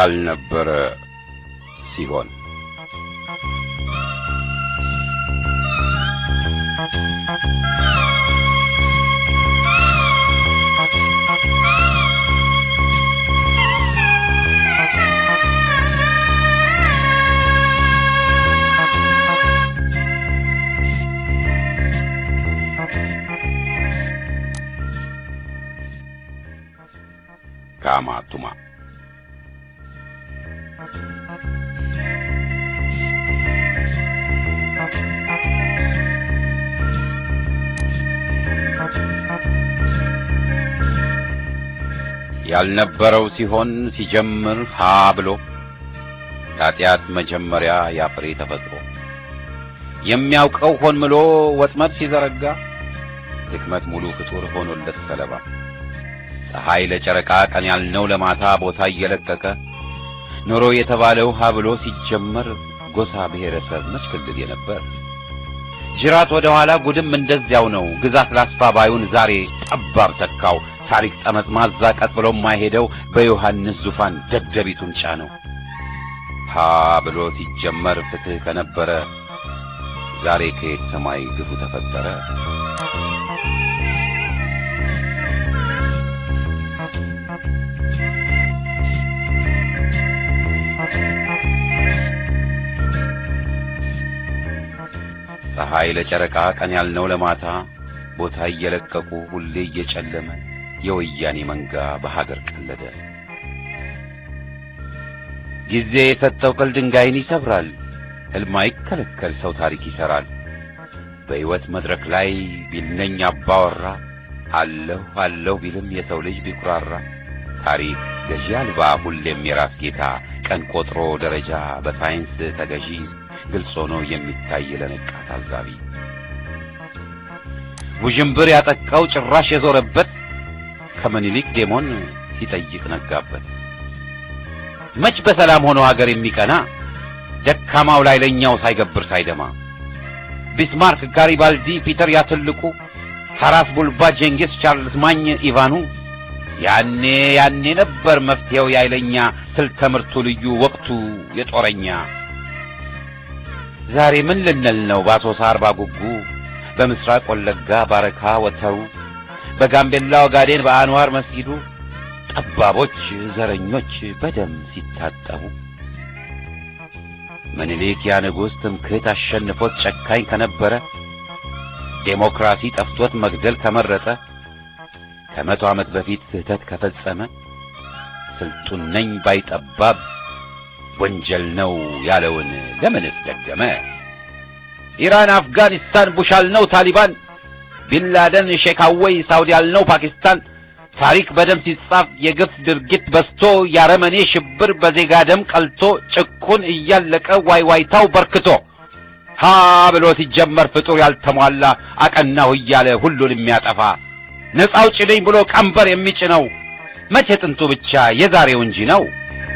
ያልነበረ ሲሆን ካማቱማ ያልነበረው ሲሆን ሲጀምር ሀ ብሎ ኃጢአት መጀመሪያ ያፍሬ ተፈጥሮ የሚያውቀው ሆን ምሎ ወጥመድ ሲዘረጋ ድክመት ሙሉ ፍጡር ሆኖለት ሰለባ ፀሐይ ለጨረቃ ቀን ያልነው ለማታ ቦታ እየለቀቀ ኖሮ የተባለው ሀ ብሎ ሲጀመር ጎሳ ብሔረሰብ መስክልል የነበር ጅራት ወደ ኋላ ጉድም እንደዚያው ነው ግዛት ላስፋባዩን ዛሬ ጠባብ ተካው ታሪክ ጠመዝማዛ ቀጥሎ ማይሄደው በዮሐንስ ዙፋን ደደቢቱን ጫነው ሀ ብሎ ሲጀመር ፍትህ ከነበረ ዛሬ ከየት ሰማይ ግፉ ተፈጠረ ፀሐይ ለጨረቃ ቀን ያልነው ለማታ ቦታ እየለቀቁ ሁሌ እየጨለመ የወያኔ መንጋ በሀገር ቀለደ ጊዜ የሰጠው ቅል ድንጋይን ይሰብራል ህልም አይከለከል ሰው ታሪክ ይሰራል በህይወት መድረክ ላይ ቢልነኝ አባወራ አለሁ ቢልም የሰው ልጅ ቢኩራራ ታሪክ ገዢ አልባ ሁሌም የራስ ጌታ ቀን ቆጥሮ ደረጃ በሳይንስ ተገዢ ግልጽ ሆኖ የሚታይ ለነቃ ታዛቢ ውዥንብር ያጠቃው ጭራሽ የዞረበት ከመኒሊክ ዴሞን ሲጠይቅ ነጋበት መች በሰላም ሆኖ ሀገር የሚቀና ደካማው ላይ ለኛው ሳይገብር ሳይደማ ቢስማርክ ጋሪባልዲ ፒተር ያትልቁ ታራስ ቡልባ ጀንጊስ ቻርልስ ማኝ ኢቫኑ ያኔ ነበር መፍትሄው ያይለኛ ስልተምርቱ ልዩ ወቅቱ የጦረኛ ዛሬ ምን ልንል ነው ባሶሳ አርባ ጉጉ በምስራቅ ወለጋ ባረካ ወተሩ በጋምቤላ ወጋዴን በአንዋር መስጊዱ ጠባቦች ዘረኞች በደም ሲታጠቡ ምኒልክ ያ ንጉሥ ትምክህት አሸንፎት ጨካኝ ከነበረ ዴሞክራሲ ጠፍቶት መግደል ከመረጠ ከመቶ ዓመት በፊት ስህተት ከፈጸመ ስልጡን ነኝ ባይጠባብ ወንጀል ነው ያለውን ለምንስ ደገመ ኢራን አፍጋኒስታን ቡሽ አልነው ታሊባን ቢንላደን ሼካዌይ ሳውዲ አልነው ፓኪስታን ታሪክ በደም ሲጻፍ የግፍ ድርጊት በስቶ ያረመኔ ሽብር በዜጋ ደም ቀልቶ ጭቁን እያለቀ ዋይዋይታው በርክቶ ሀ ብሎ ሲጀመር ፍጡር ያልተሟላ አቀናው እያለ ሁሉን የሚያጠፋ ነፃ አውጪ ነኝ ብሎ ቀንበር የሚጭነው መቼ ጥንቱ ብቻ የዛሬው እንጂ ነው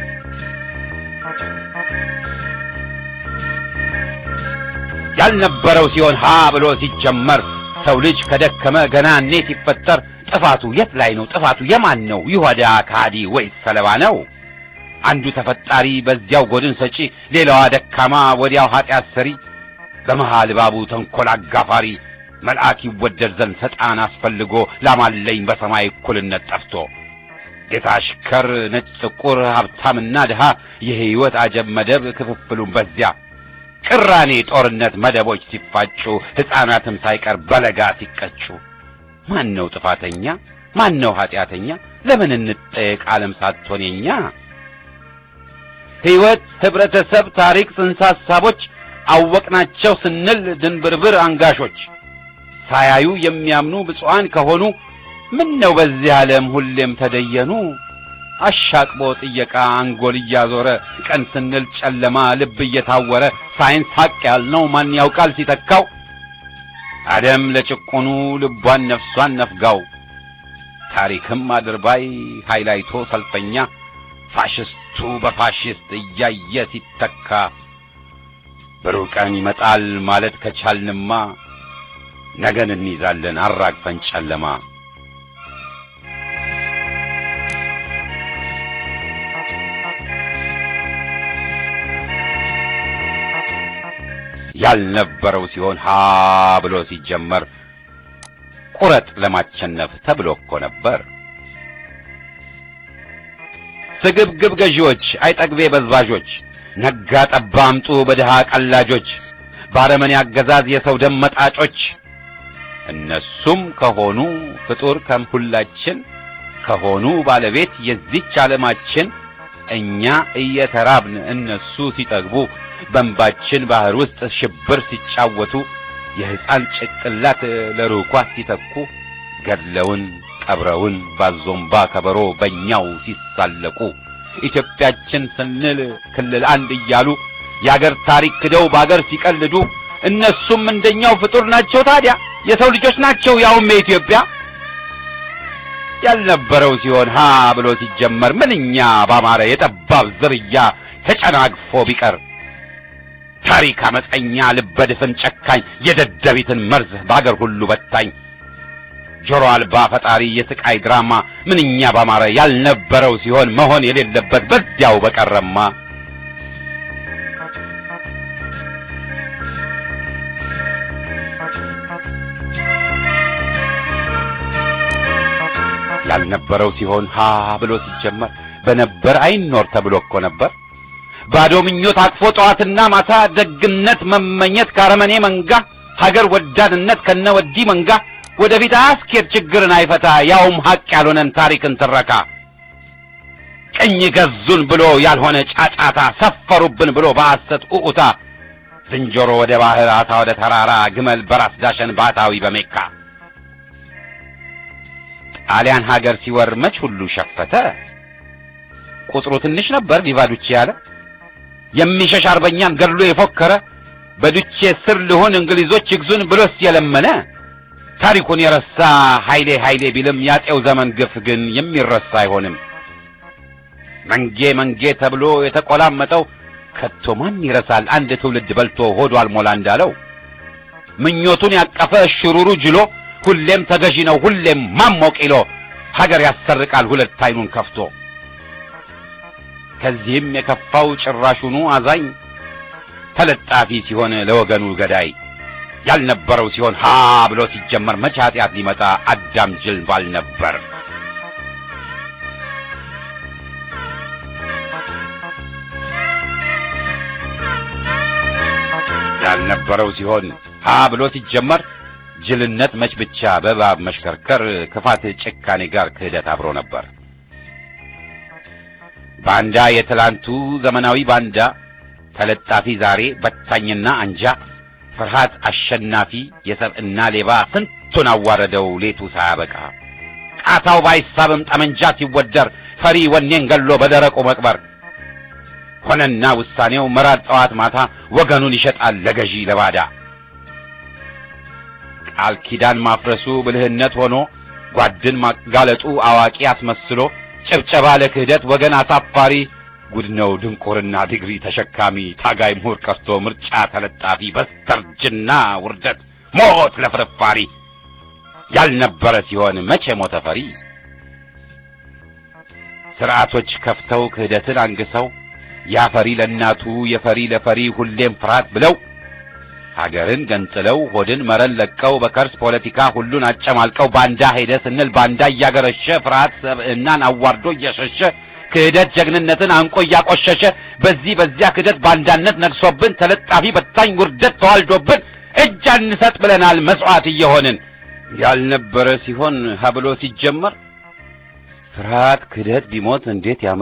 ያልነበረው ሲሆን ሀ ብሎ ሲጀመር ሰው ልጅ ከደከመ ገና እንዴት ይፈጠር ጥፋቱ የት ላይ ነው ጥፋቱ የማን ነው ይሁዳ ካዲ ወይስ ሰለባ ነው አንዱ ተፈጣሪ በዚያው ጎድን ሰጪ ሌላዋ ደካማ ወዲያው ኃጢአት ሰሪ በመሃል ባቡ ተንኮል አጋፋሪ መልአክ ይወደድ ዘንድ ሰጣን አስፈልጎ ላማለኝ በሰማይ እኩልነት ጠፍቶ የታሽከር ነጭ ጥቁር ሀብታምና ድሃ የህይወት አጀብ መደብ ክፍፍሉን በዚያ ቅራኔ ጦርነት መደቦች ሲፋጩ ሕፃናትም ሳይቀር በለጋ ሲቀጩ ማን ነው ጥፋተኛ ማን ነው ኃጢአተኛ ለምን እንጠየቅ ዓለም ሳትሆን የኛ ህይወት ህብረተሰብ ታሪክ ጽንሰ ሐሳቦች አወቅናቸው ስንል ድንብርብር አንጋሾች ሳያዩ የሚያምኑ ብፁዓን ከሆኑ ምን ነው በዚህ ዓለም ሁሌም ተደየኑ አሻቅቦ ጥየቃ አንጎል እያዞረ ቀን ስንል ጨለማ ልብ እየታወረ ሳይንስ ሐቅ ያልነው ማን ያውቃል ሲተካው አደም ለጭቁኑ ልቧን ነፍሷን ነፍጋው ታሪክም አድርባይ ሃይላይቶ ሰልፈኛ ፋሽስቱ በፋሽስት እያየ ሲተካ በሩቀን ይመጣል ማለት ከቻልንማ ነገን እንይዛለን አራግፈን ጨለማ ያልነበረው ሲሆን ሀ ብሎ ሲጀመር ቁረጥ ለማቸነፍ ተብሎ እኮ ነበር። ስግብግብ ገዢዎች፣ አይጠግቤ በዝባዦች፣ ነጋ ጠባ አምጡ በድሃ ቀላጆች፣ ባረመኔ አገዛዝ የሰው ደም መጣጮች እነሱም ከሆኑ ፍጡር ከሁላችን ከሆኑ ባለቤት የዚች ዓለማችን እኛ እየተራብን እነሱ ሲጠግቡ በእንባችን ባህር ውስጥ ሽብር ሲጫወቱ የሕፃን ጭቅላት ለሩኳት ሲተኩ ገድለውን ቀብረውን ባዞምባ ከበሮ በእኛው ሲሳለቁ ኢትዮጵያችን ስንል ክልል አንድ እያሉ የአገር ታሪክ ክደው በአገር ሲቀልዱ እነሱም እንደኛው ፍጡር ናቸው። ታዲያ የሰው ልጆች ናቸው ያውም የኢትዮጵያ። ያልነበረው ሲሆን ሀ ብሎ ሲጀመር ምንኛ ባማረ የጠባብ ዝርያ ተጨናግፎ ቢቀር ታሪክ አመፀኛ ልበድፍን ጨካኝ የደደቢትን መርዝ በአገር ሁሉ በታኝ ጆሮ አልባ ፈጣሪ የስቃይ ድራማ ምንኛ ባማረ ያልነበረው ሲሆን መሆን የሌለበት በዚያው በቀረማ። ያልነበረው ሲሆን ሀ ብሎ ሲጀመር በነበር አይኖር ተብሎ እኮ ነበር። ባዶ ምኞት አቅፎ ጠዋትና ማታ ደግነት መመኘት ካረመኔ መንጋ ሀገር ወዳድነት ከነወዲ መንጋ ወደፊት አስኬድ ችግርን አይፈታ ያውም ሀቅ ያልሆነን ታሪክን ትረካ። ቀኝ ገዙን ብሎ ያልሆነ ጫጫታ ሰፈሩብን ብሎ በሐሰት ኡኡታ ዝንጀሮ ወደ ባህር አሳ ወደ ተራራ ግመል በራስ ዳሸን ባታዊ በሜካ ጣሊያን ሀገር ሲወር መች ሁሉ ሸፈተ ቁጥሩ ትንሽ ነበር ዲቫዱቼ ያለ የሚሸሽ አርበኛን ገድሎ የፎከረ በዱቼ ስር ልሆን እንግሊዞች ይግዙን ብሎስ የለመነ ታሪኩን የረሳ ኃይሌ ኃይሌ ቢልም ያጤው ዘመን ግፍ ግን የሚረሳ አይሆንም። መንጌ መንጌ ተብሎ የተቆላመጠው ከቶ ማን ይረሳል አንድ ትውልድ በልቶ ሆዱ አልሞላ እንዳለው ምኞቱን ያቀፈ ሽሩሩ ጅሎ ሁሌም ተገዢ ነው ሁሌም ማሞቂሎ ሀገር ያሰርቃል ሁለት አይኑን ከፍቶ። ከዚህም የከፋው ጭራሹኑ አዛኝ ተለጣፊ ሲሆን ለወገኑ ገዳይ ያልነበረው ሲሆን ሀ ብሎ ሲጀመር መቼ ኃጢአት ሊመጣ አዳም ጅል ባል ነበር። ያልነበረው ሲሆን ሀ ብሎ ሲጀመር ጅልነት መች ብቻ በባብ መሽከርከር ክፋት ጭካኔ ጋር ክህደት አብሮ ነበር። ባንዳ የትላንቱ ዘመናዊ ባንዳ ተለጣፊ ዛሬ በታኝና አንጃ ፍርሃት አሸናፊ የሰብዕና ሌባ ስንቱን አዋረደው ሌቱ ሳያበቃ ቃታው ባይሳብም ጠመንጃ ሲወደር ፈሪ ወኔን ገሎ በደረቁ መቅበር ሆነና ውሳኔው መራር ጠዋት ማታ ወገኑን ይሸጣል ለገዢ ለባዳ። ቃል ኪዳን ማፍረሱ ብልህነት ሆኖ ጓድን ማጋለጡ አዋቂ አስመስሎ ጭብጨባ ለክህደት ወገን አሳፋሪ ጉድ ነው ድንቁርና ዲግሪ ተሸካሚ ታጋይ ምሁር ቀርቶ ምርጫ ተለጣፊ በስተርጅና ውርደት ሞት ለፍርፋሪ ያልነበረ ሲሆን መቼ ሞተ ፈሪ። ስርዓቶች ከፍተው ክህደትን አንግሰው ያፈሪ ለናቱ የፈሪ ለፈሪ ሁሌም ፍርሃት ብለው ሀገርን ገንጥለው ሆድን መረን ለቀው በከርስ ፖለቲካ ሁሉን አጨማልቀው ባንዳ ሄደ ስንል ባንዳ እያገረሸ ፍርሃት ሰብዕናን አዋርዶ እየሸሸ ክህደት ጀግንነትን አንቆ እያቆሸሸ በዚህ በዚያ ክህደት ባንዳነት ነግሶብን ተለጣፊ በታኝ ውርደት ተዋልዶብን እጅ አንሰጥ ብለናል መስዋዕት እየሆንን። ያልነበረ ሲሆን ሀብሎ ሲጀመር ፍርሃት ክህደት ቢሞት እንዴት